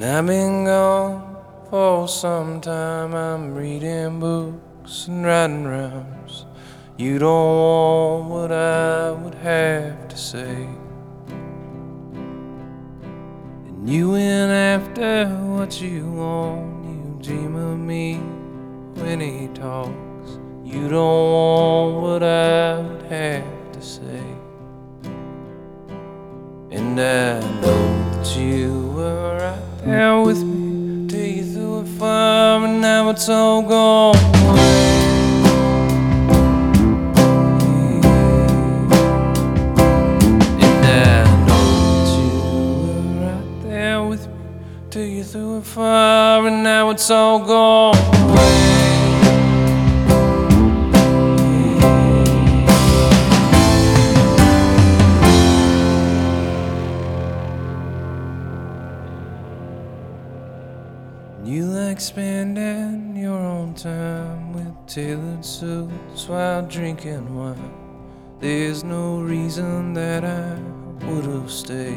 I've been gone for some time. I'm reading books and writing rhymes. You don't want what I would have to say, and you went after what you want. You dream of me when he talks. You don't want what I would have to say, and I know that you were right there with me till you threw it far, and now it's all gone away. And I know that you were right there with me till you threw it far, and now it's all gone away. You like spending your own time with tailored suits while drinking wine. There's no reason that I would have stayed.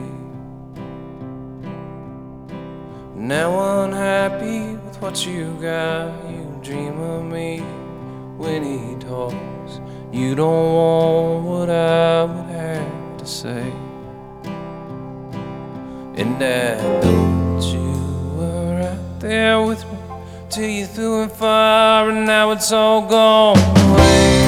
Now unhappy with what you got, you dream of me when he talks. You don't want what I would have to say, and I know that you were right there with me till you threw it far, and now it's all gone away.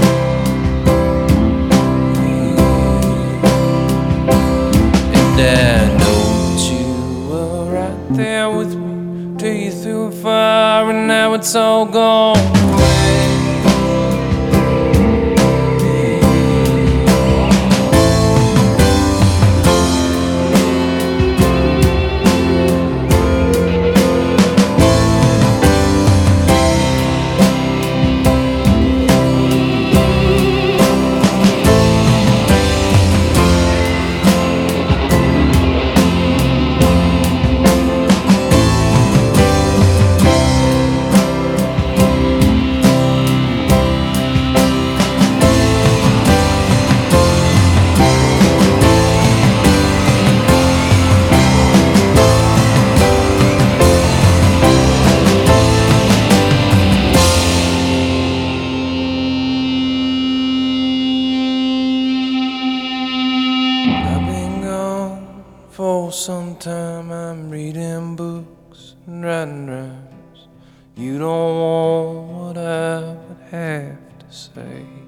And I know that you were right there with me till you threw it far, and now it's all gone away. For some time I'm reading books and writing rhymes. You don't want what I would have to say.